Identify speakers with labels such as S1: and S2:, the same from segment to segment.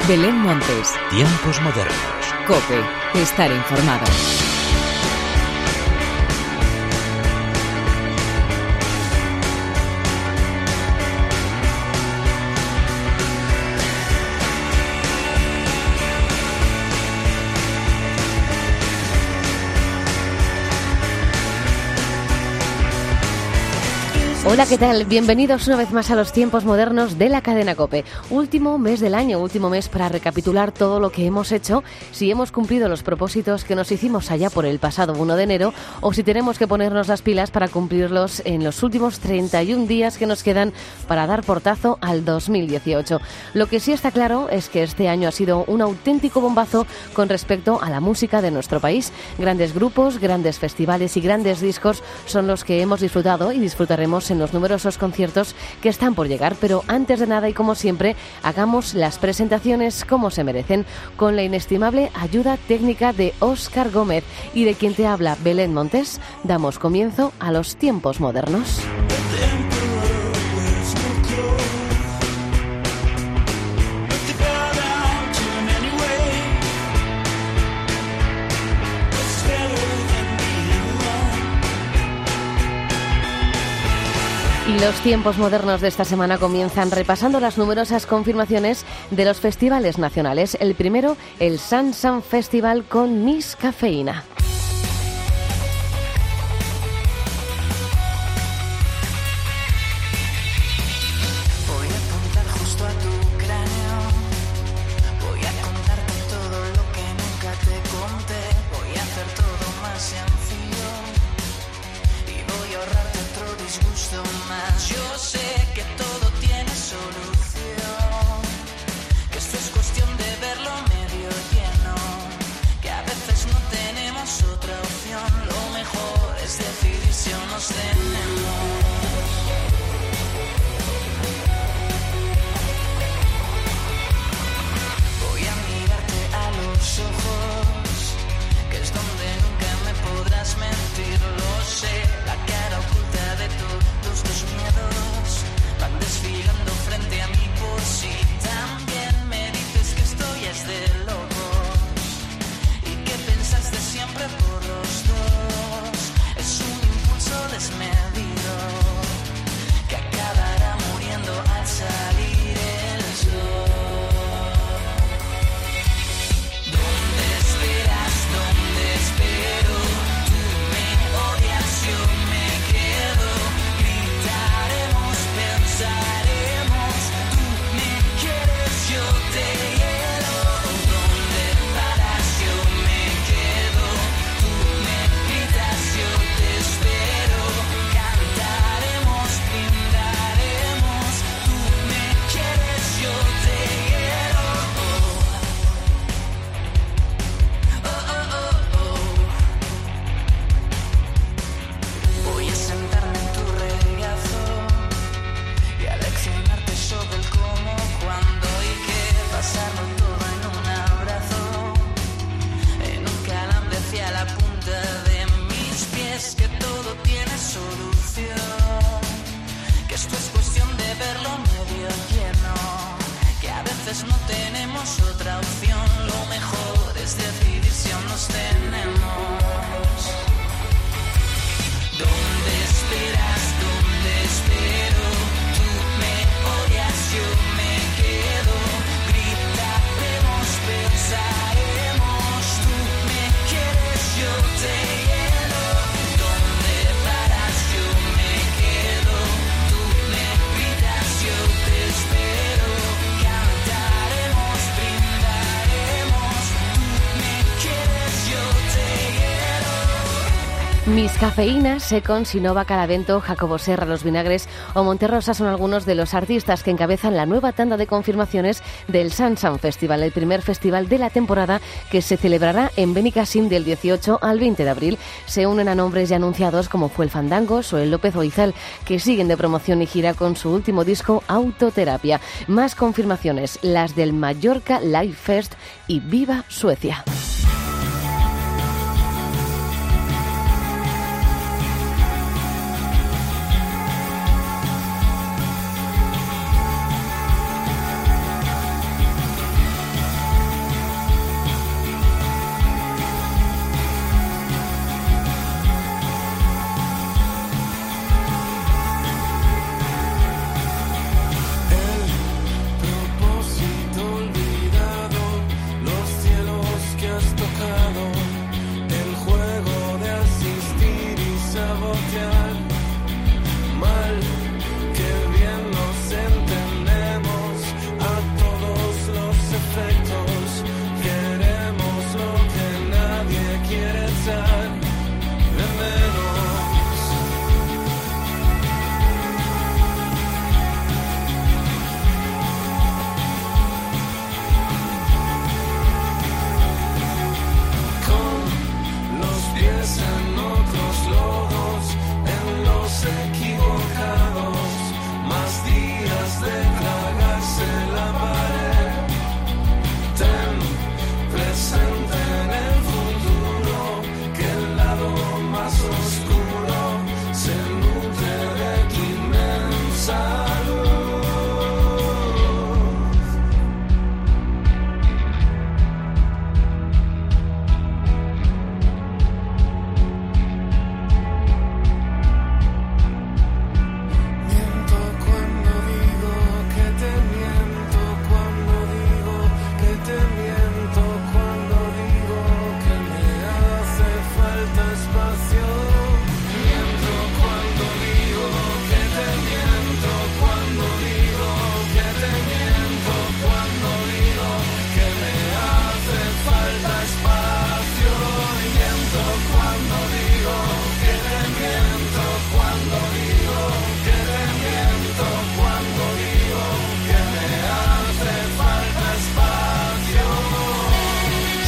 S1: Belén Montes.
S2: Tiempos modernos.
S1: COPE. Estar informado.
S3: Hola, ¿qué tal? Bienvenidos una vez más a los tiempos modernos de la cadena COPE. Último mes del año, último mes para recapitular todo lo que hemos hecho, si hemos cumplido los propósitos que nos hicimos allá por el pasado 1 de enero o si tenemos que ponernos las pilas para cumplirlos en los últimos 31 días que nos quedan para dar portazo al 2018. Lo que sí está claro es que este año ha sido un auténtico bombazo con respecto a la música de nuestro país. Grandes grupos, grandes festivales y grandes discos son los que hemos disfrutado y disfrutaremos en los numerosos conciertos que están por llegar, pero antes de nada y como siempre, hagamos las presentaciones como se merecen, con la inestimable ayuda técnica de Óscar Gómez y de quien te habla Belén Montes. Damos comienzo a los tiempos modernos. Y los tiempos modernos de esta semana comienzan repasando las numerosas confirmaciones de los festivales nacionales. El primero, el Sansan Festival con Miss Cafeína. Miss Cafeína, Secon, Sinova, Calavento, Jacobo Serra, Los Vinagres o Monterrosa son algunos de los artistas que encabezan la nueva tanda de confirmaciones del Sansan Festival, el primer festival de la temporada que se celebrará en Benicassim del 18 al 20 de abril. Se unen a nombres ya anunciados como fue el Fandango, Soel López o Izal, que siguen de promoción y gira con su último disco Autoterapia. Más confirmaciones, las del Mallorca Live Fest y Viva Suecia.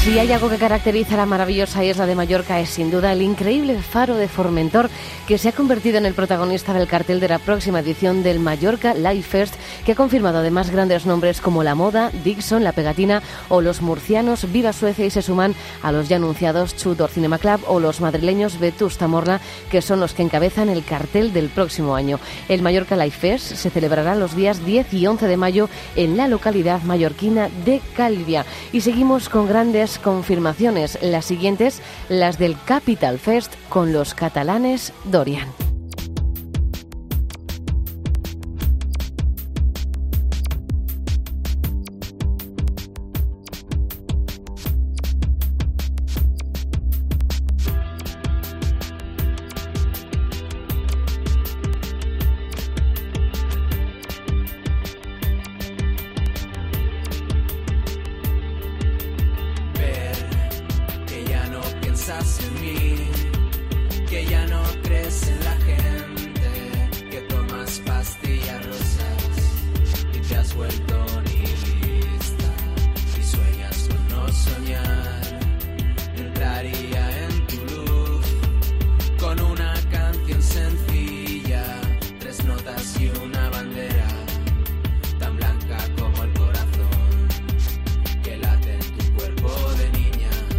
S3: Si hay algo que caracteriza a la maravillosa isla de Mallorca es sin duda el increíble faro de Formentor, que se ha convertido en el protagonista del cartel de la próxima edición del Mallorca Live Fest, que ha confirmado además grandes nombres como La Moda, Dixon, La Pegatina o los murcianos Viva Suecia, y se suman a los ya anunciados Tudor Cinema Club o los madrileños Vetusta Morla, que son los que encabezan el cartel del próximo año. El Mallorca Live Fest se celebrará los días 10 y 11 de mayo en la localidad mallorquina de Calvia. Y seguimos con grandes confirmaciones, las siguientes, las del Capital Fest con los catalanes Dorian.
S2: En mí, que ya no crees en la gente, que tomas pastillas rosas y te has vuelto nihilista y sueñas con no soñar. Entraría en tu luz con una canción sencilla, 3 notas y una bandera tan blanca como el corazón que late en tu cuerpo de niña.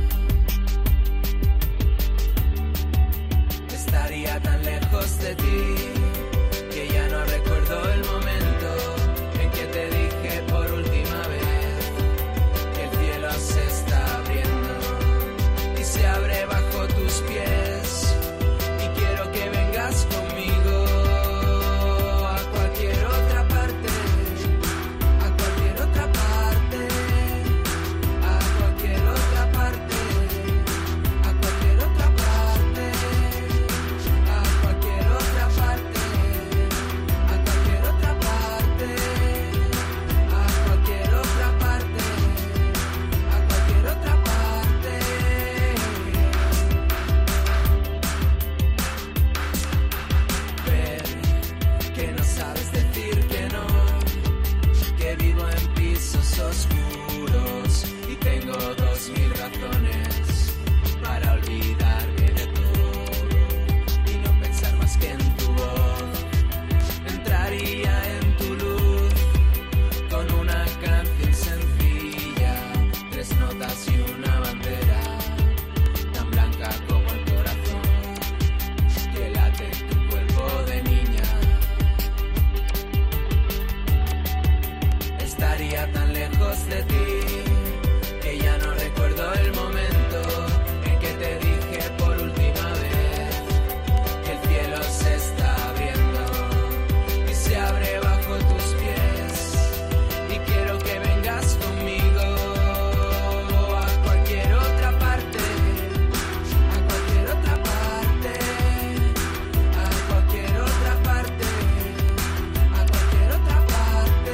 S2: Estaría tan lejos de ti que ya no recuerdo el momento en que te dije por última vez que el cielo se está abriendo y se abre bajo tus pies, y quiero que vengas conmigo a cualquier otra parte, a cualquier otra parte, a cualquier otra parte, a cualquier otra parte. Oscuros y tengo 2000 razones para olvidarme de todo y no pensar más que en tu voz. Entraría en tu luz con una canción sencilla, 3 notas y una bandera tan blanca como el corazón que late en tu cuerpo de niña. Estaría tan lejos de ti que ya no recuerdo el momento en que te dije por última vez que el cielo se está abriendo y se abre bajo tus pies, y quiero que vengas conmigo a cualquier otra parte, a cualquier otra parte, a cualquier otra parte, a cualquier otra parte.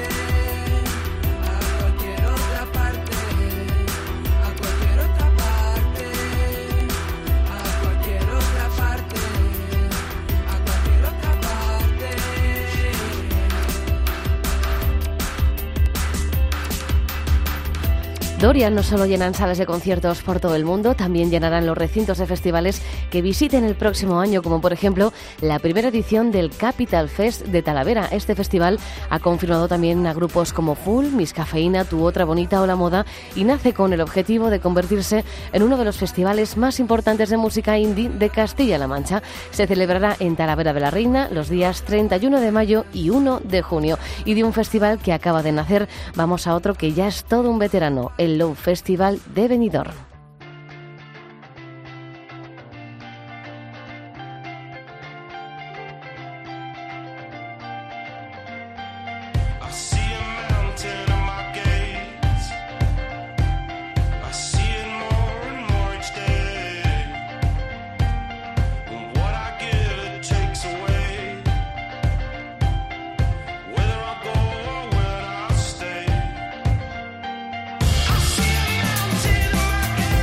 S3: Dorian no solo llenan salas de conciertos por todo el mundo, también llenarán los recintos de festivales que visiten el próximo año, como por ejemplo la primera edición del Capital Fest de Talavera. Este festival ha confirmado también a grupos como Full, Miss Cafeína, Tu Otra Bonita o La Moda, y nace con el objetivo de convertirse en uno de los festivales más importantes de música indie de Castilla-La Mancha. Se celebrará en Talavera de la Reina los días 31 de mayo y 1 de junio. Y de un festival que acaba de nacer, vamos a otro que ya es todo un veterano, el Low Festival de Benidorm.
S2: I see a mountain in my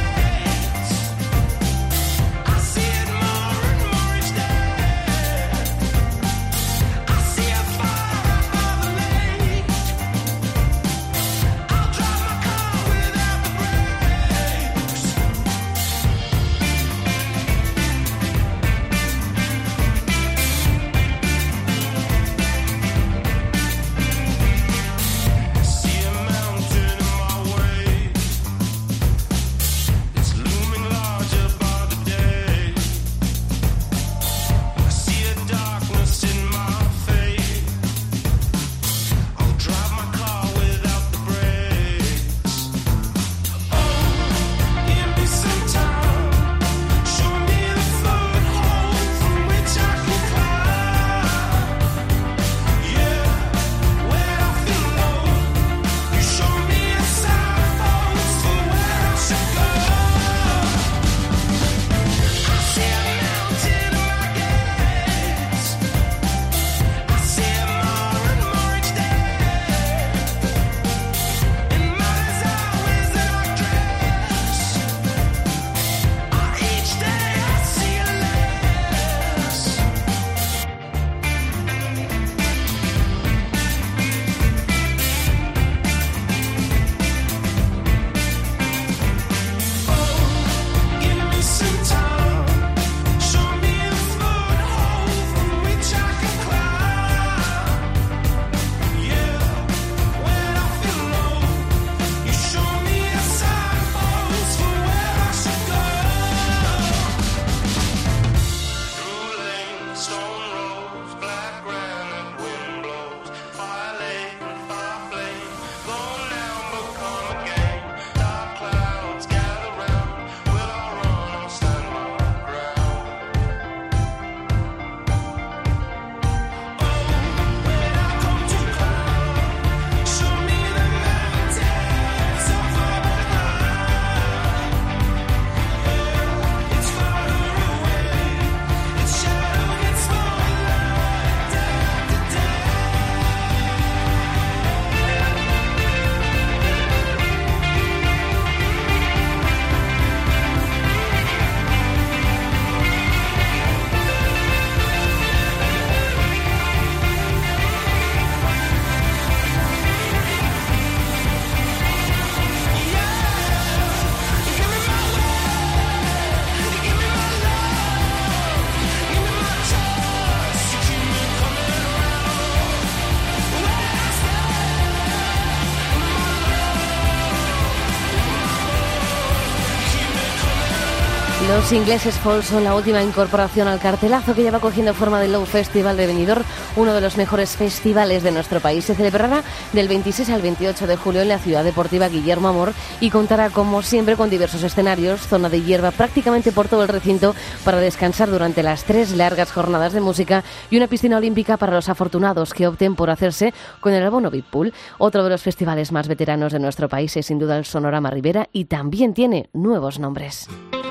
S3: Los ingleses Fall son la última incorporación al cartelazo que ya va cogiendo forma del Low Festival de Benidorm, uno de los mejores festivales de nuestro país. Se celebrará del 26 al 28 de julio en la ciudad deportiva Guillermo Amor y contará, como siempre, con diversos escenarios, zona de hierba prácticamente por todo el recinto para descansar durante las 3 largas jornadas de música y una piscina olímpica para los afortunados que opten por hacerse con el abono VIP Pool. Otro de los festivales más veteranos de nuestro país es sin duda el Sonorama Ribera y también tiene nuevos nombres.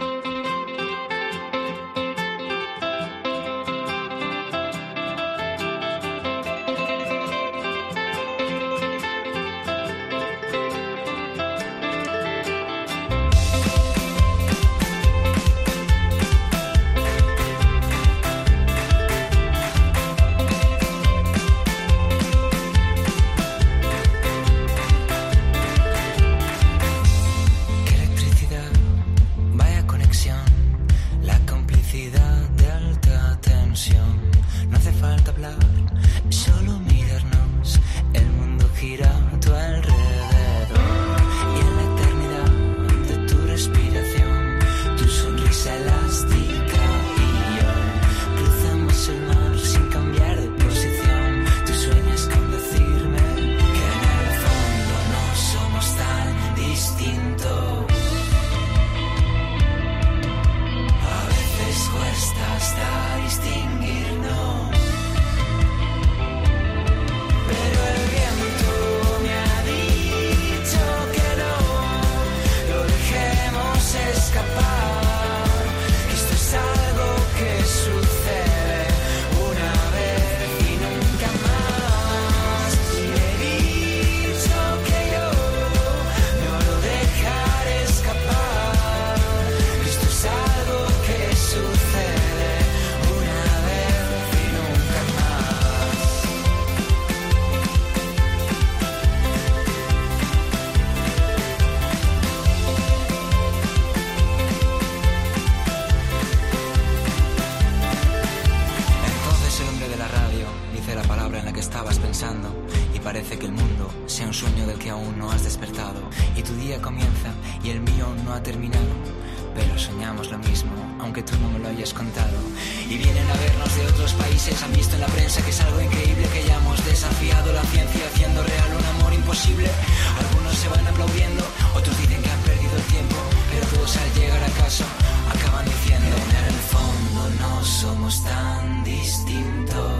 S2: Parece que el mundo sea un sueño del que aún no has despertado y tu día comienza y el mío no ha terminado, pero soñamos lo mismo, aunque tú no me lo hayas contado. Y vienen a vernos de otros países, han visto en la prensa que es algo increíble, que hayamos desafiado la ciencia haciendo real un amor imposible. Algunos se van aplaudiendo, otros dicen que han perdido el tiempo, pero todos al llegar a casa acaban diciendo: en el fondo no somos tan distintos.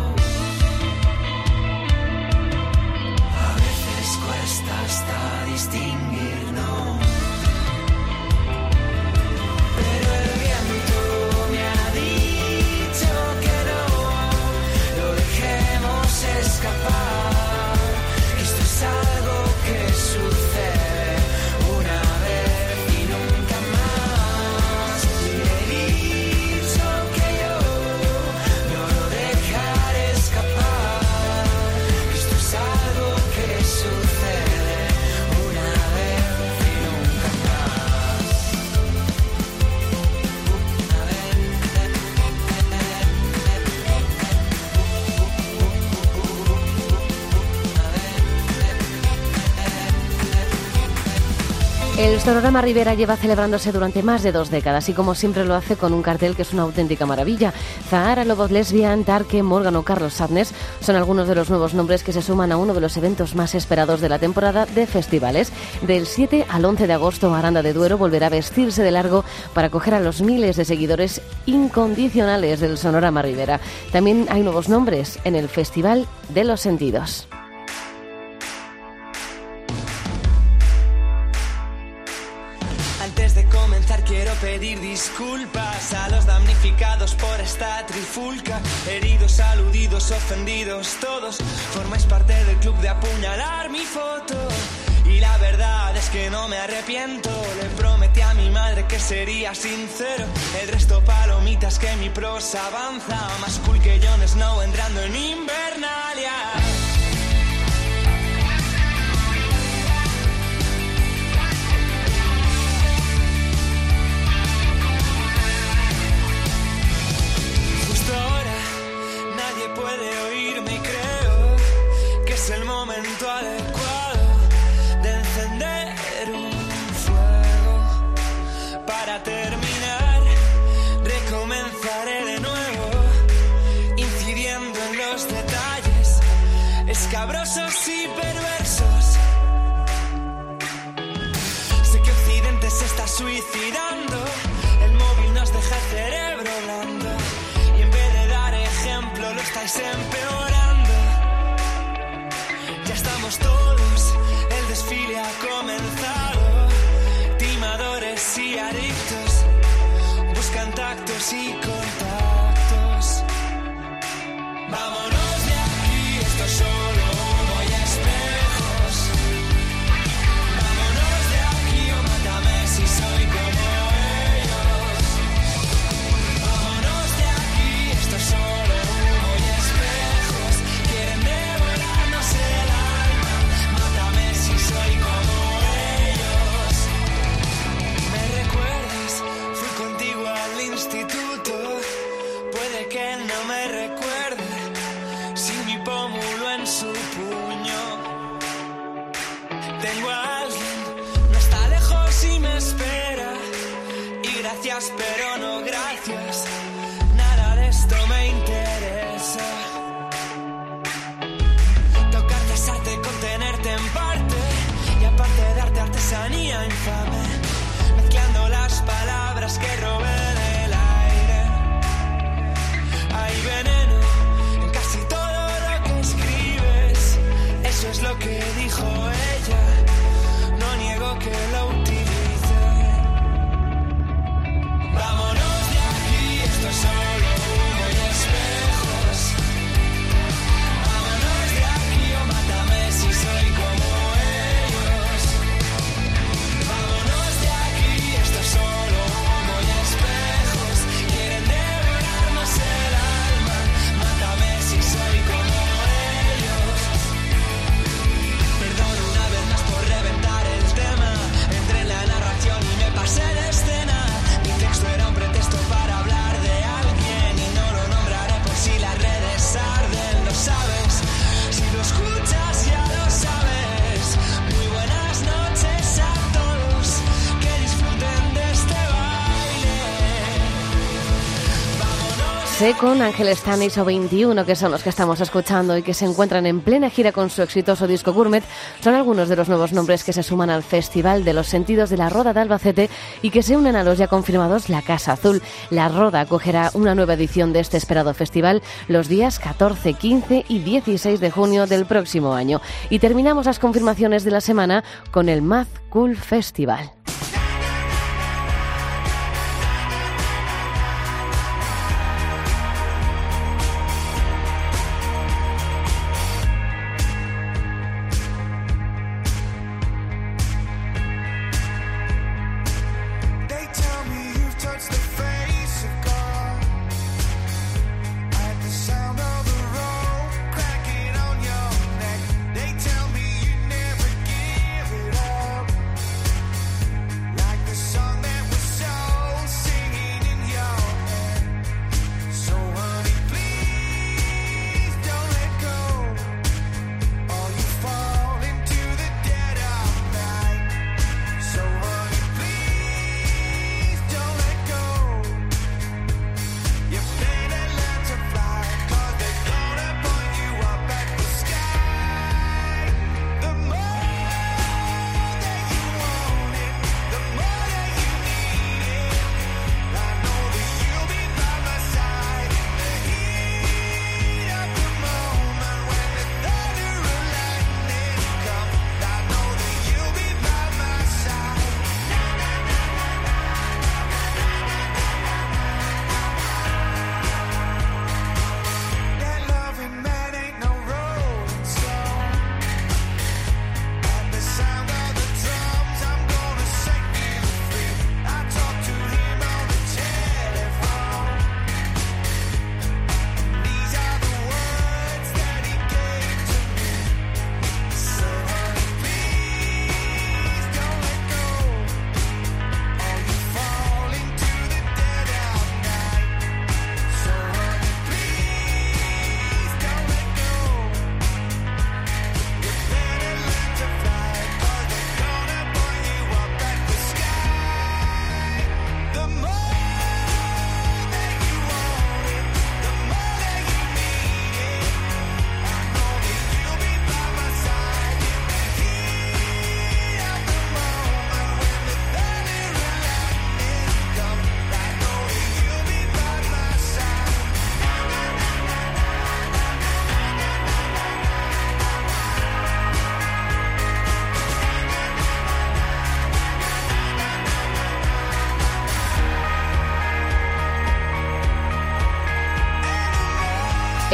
S2: Cuesta hasta distinguirnos, pero el viento me ha dicho que no lo dejemos escapar. Esto es algo que sucede una vez y nunca más. Y he dicho que yo no lo dejaré escapar. Esto es algo que sucede.
S3: El Sonorama Ribera lleva celebrándose durante más de 2 décadas y como siempre lo hace con un cartel que es una auténtica maravilla. Zahara, Lobos Lesbian, Tarque, Morgan o Carlos Sadness son algunos de los nuevos nombres que se suman a uno de los eventos más esperados de la temporada de festivales. Del 7 al 11 de agosto, Aranda de Duero volverá a vestirse de largo para acoger a los miles de seguidores incondicionales del Sonorama Ribera. También hay nuevos nombres en el Festival de los Sentidos.
S4: Antes de comenzar quiero pedir disculpas a los damnificados por esta trifulca. Heridos, aludidos, ofendidos, todos formáis parte del club de apuñalar mi foto. Y la verdad es que no me arrepiento. Le prometí a mi madre que sería sincero. El resto palomitas, que mi prosa avanza. Más cool que Jon Snow entrando en Invernalia. Puede oírme y creo que es el momento adecuado de encender un fuego para terminar escabrosos y perversos. Sé que Occidente se está suicidando, el móvil nos deja el cerebro blando, y en vez de dar ejemplo lo estáis empeorando. Ya estamos todos, el desfile ha comenzado, timadores y adictos buscan tactos y contactos. Vámonos de aquí, esto es solo humo y espejos. Vámonos de aquí o mátame si soy como ellos. Vámonos de aquí, esto es solo humo y espejos. Quieren devorarnos el alma, mátame si soy como ellos. ¿Me recuerdas? Fui contigo al instituto, puede que no me recuerde, sin mi pómulo en su puño. Tengo a alguien, no está lejos y me espera, y gracias pero no gracias, nada de esto me interesa. Tocarte es arte, contenerte en parte, y aparte darte artesanía infame, mezclando las palabras que robé del aire. Hay veneno en casi todo lo que escribes, eso es lo que dijo ella, no niego que lo utilice. Vámonos de aquí, esto es solo humo y espejos. Vámonos de aquí o mátame si soy como ellos. Vámonos de aquí, esto es solo humo y espejos. Quieren devorarnos el alma, mátame si soy como ellos. Perdón una vez más por reventar el tema, entré en la narración y me pasé de escena. Mi texto era un pretexto para hablar de alguien, y no lo nombraré por si las redes arden, lo sabes. Si lo escuchas ya lo sabes. Muy buenas noches a todos, que disfruten de este baile. Vámonos.
S3: Sé con Ángel Stanis o 21, que son los que estamos escuchando y que se encuentran en plena gira con su exitoso disco Gourmet, son algunos de los nuevos nombres que se suman al Festival de los Sentidos de la Roda de Albacete y que se unen a los ya confirmados La Casa Azul. La Roda acogerá una nueva edición de este esperado festival los días 14, 15 y 16 de junio del próximo año. Y terminamos las confirmaciones de la semana con el Mad Cool Festival.
S5: They tell me you've touched the face of God. At the sound of the rope cracking on your neck, they tell me you never give it up.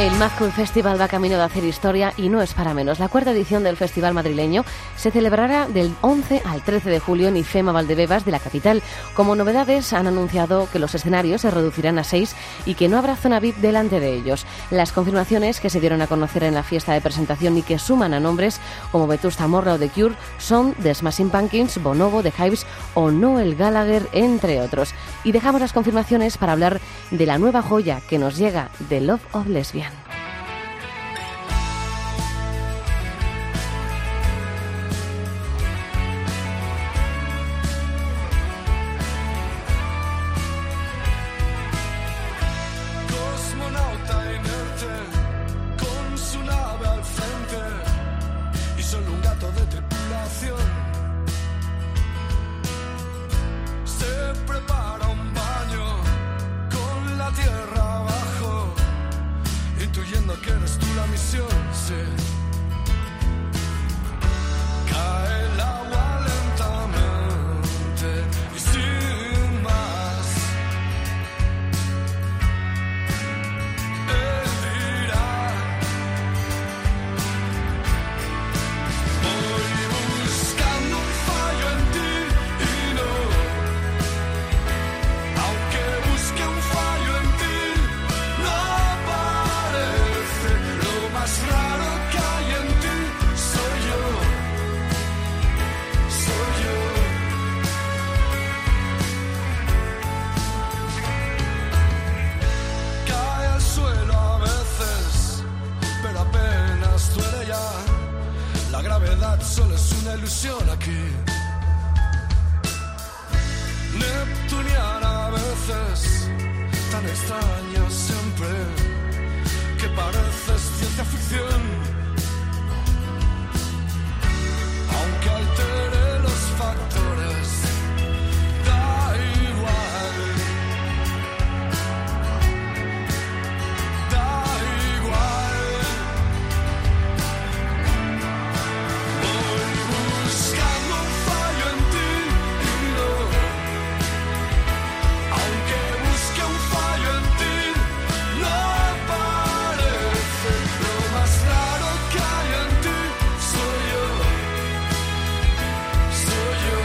S3: El Mad Cool Festival va camino de hacer historia y no es para menos. La cuarta edición del festival madrileño se celebrará del 11 al 13 de julio en IFEMA Valdebebas de la capital. Como novedades, han anunciado que los escenarios se reducirán a 6 y que no habrá zona VIP delante de ellos. Las confirmaciones que se dieron a conocer en la fiesta de presentación y que suman a nombres como Vetusta Morla o The Cure son The Smashing Pumpkins, Bonobo, The Hives o Noel Gallagher, entre otros. Y dejamos las confirmaciones para hablar de la nueva joya que nos llega de Love of Lesbian.
S5: Cosmonauta inerte, con su nave al frente y solo un gato de tripulación. Se prepara un baño con la tierra abajo, intuyendo que eres tú la misión, sí. Cae el agua lentamente y sin más. Él dirá: voy buscando un fallo en ti y no. Aunque busque un fallo en ti, no aparece. Lo más raro que hay en ti soy yo. Soy yo. Cae al suelo a veces, pero apenas duele ya. La gravedad solo es una ilusión aquí. Neptuniana a veces, tan extraña siempre, que pareces ciencia ficción. Aunque altere los factores, da igual. Da igual. Voy buscando un fallo en ti y no. Aunque busque un fallo en ti, no aparece. Lo más raro que hay en ti soy yo. Soy yo.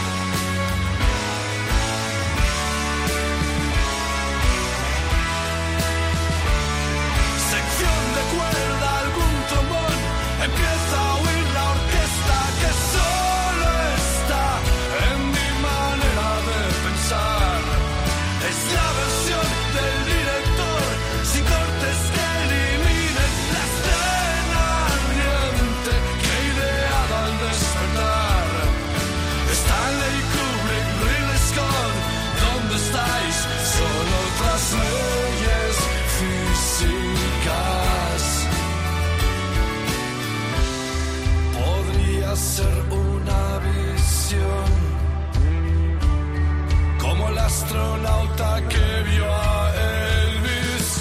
S5: Sección de cuerda, algún trombón, empieza a oír la orquesta que solo está en mi manera de pensar. Es la versión del director, sin cortes que eliminen la escena ardiente que he ideado al despertar. Stanley Kubrick, Ridley Scott, ¿dónde estáis? Son otras leyes físicas. Podría ser una visión, como el astronauta que vio a Elvis.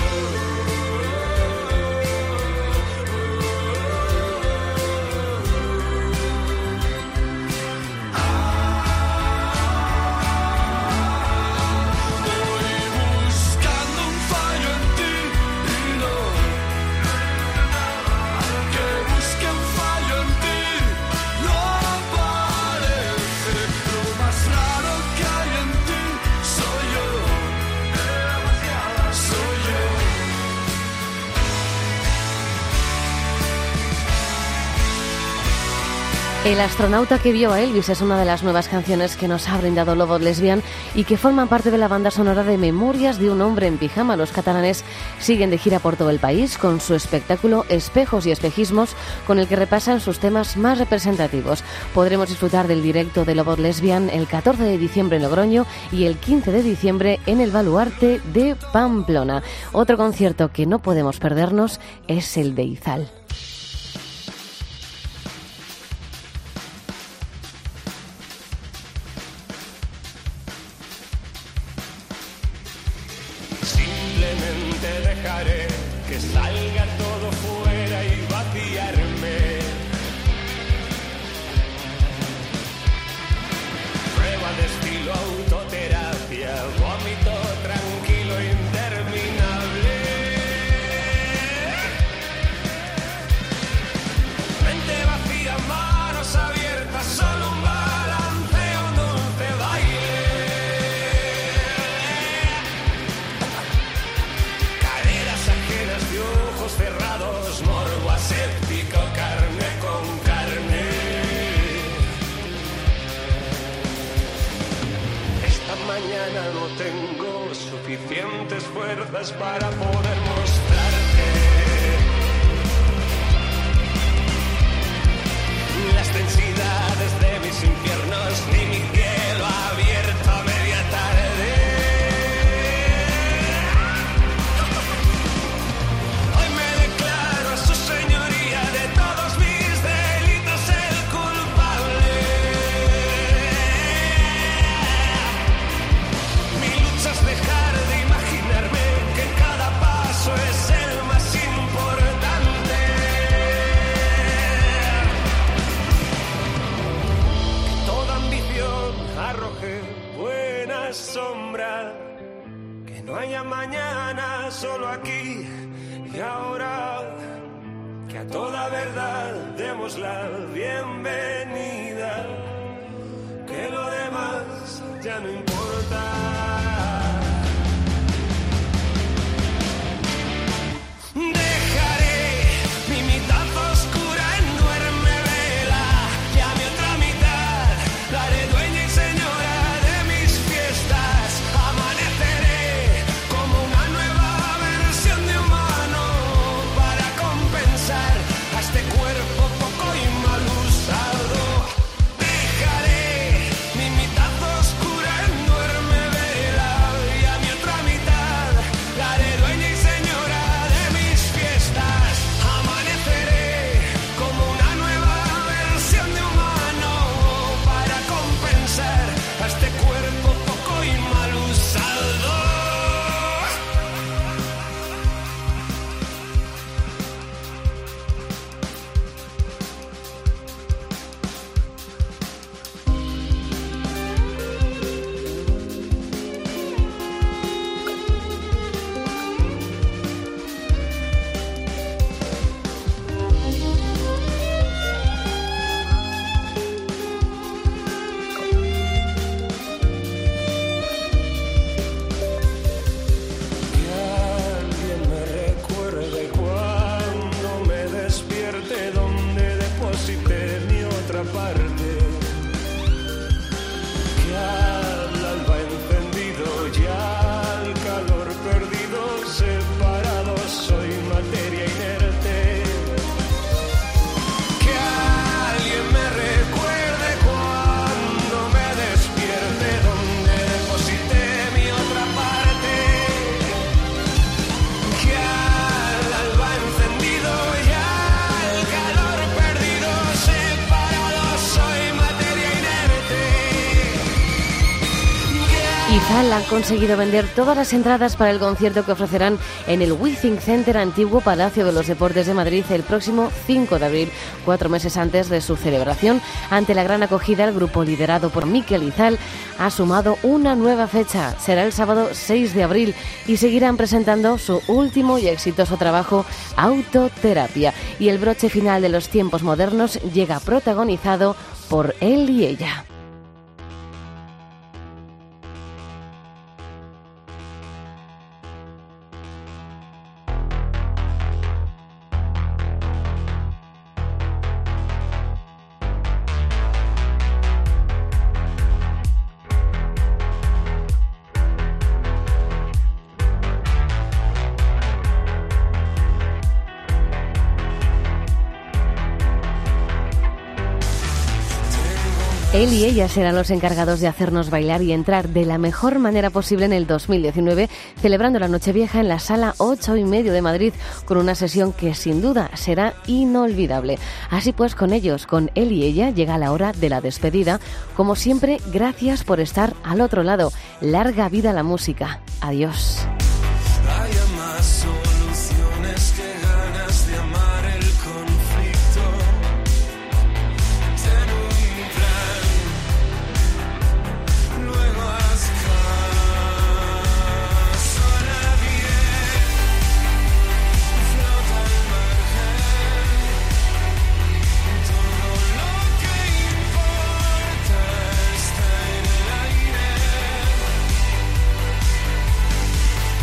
S5: Voy buscando un fallo en ti y no. Aunque busque un fallo en ti, no aparece. Lo más raro que hay en ti soy yo. Soy yo.
S3: El astronauta que vio a Elvis es una de las nuevas canciones que nos ha brindado Love of Lesbian y que forman parte de la banda sonora de Memorias de un hombre en pijama. Los catalanes siguen de gira por todo el país con su espectáculo Espejos y Espejismos, con el que repasan sus temas más representativos. Podremos disfrutar del directo de Love of Lesbian el 14 de diciembre en Logroño y el 15 de diciembre en el Baluarte de Pamplona. Otro concierto que no podemos perdernos es el de Izal.
S6: Simplemente dejaré que salga todo fuera y vaciarme. Prueba de estilo autoterapia, vómito tranquilo interminable. tengo suficientes fuerzas para poder mostrarte las densidades de mis infiernos, ni mi cielo abierto a media tarde. Hoy me declaro a su señoría de todos mis delitos el culpable. Mi lucha es dejar de imaginarme que cada paso es el más importante. Que toda ambición arroje buena sombra, que no haya mañana, solo aquí y ahora. Que a toda verdad demos la bienvenida, que lo demás ya no importa. Dejaré mi mitad oscura en duerme vela, y a mi otra mitad la haré dueña y señora de mis fiestas. Amaneceré como una nueva versión de humano para compensar a este cuerpo poco y mal usado. Dejaré mi mitad oscura en duerme vela, y a mi otra mitad la haré dueña y señora de mis fiestas. Amaneceré como una nueva versión de humano para compensar a este cuerpo poco y mal usado. Que alguien me recuerde cuando me despierte donde deposité mi otra parte. Que al alba encendido ya el calor perdido, separados soy materia inerte. Que alguien me recuerde cuando me despierte donde deposité mi otra parte. Que al alba encendido ya el calor perdido, separados soy materia inerte.
S3: Izal han conseguido vender todas las entradas para el concierto que ofrecerán en el Withing Center, antiguo Palacio de los Deportes de Madrid, el próximo 5 de abril, 4 meses antes de su celebración. Ante la gran acogida, el grupo liderado por Mikel Izal ha sumado una nueva fecha. Será el sábado 6 de abril y seguirán presentando su último y exitoso trabajo, Autoterapia. Y el broche final de los tiempos modernos llega protagonizado por él y ella. Él y ella serán los encargados de hacernos bailar y entrar de la mejor manera posible en el 2019, celebrando la Nochevieja en la Sala 8:30 de Madrid, con una sesión que sin duda será inolvidable. Así pues, con ellos, con él y ella, llega la hora de la despedida. Como siempre, gracias por estar al otro lado. Larga vida a la música. Adiós.
S5: Haya más soluciones que ganas de amar el conflicto. Ten un plan, luego haz caso a nadie. Flota al margen, todo lo que importa está en el aire.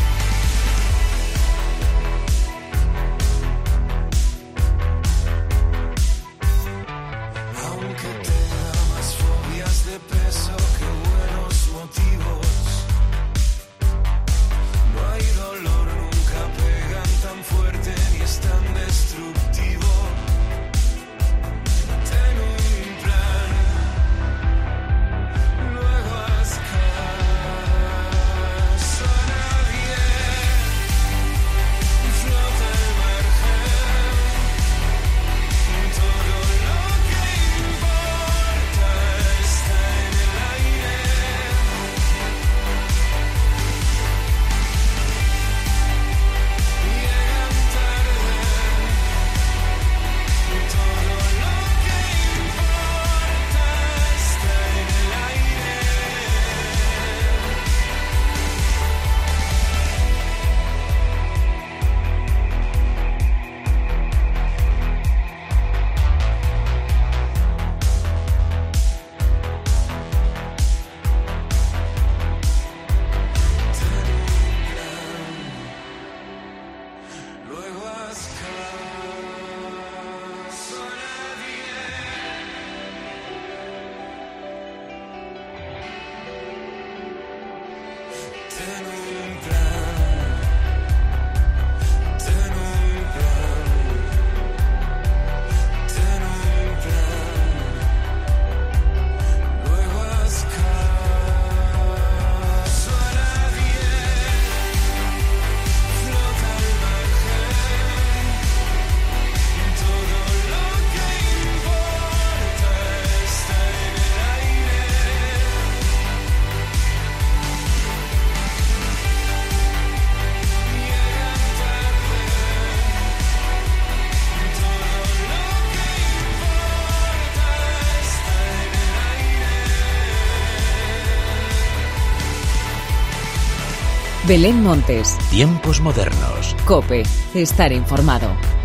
S1: Belén Montes.
S7: Tiempos modernos.
S1: COPE. Estar informado.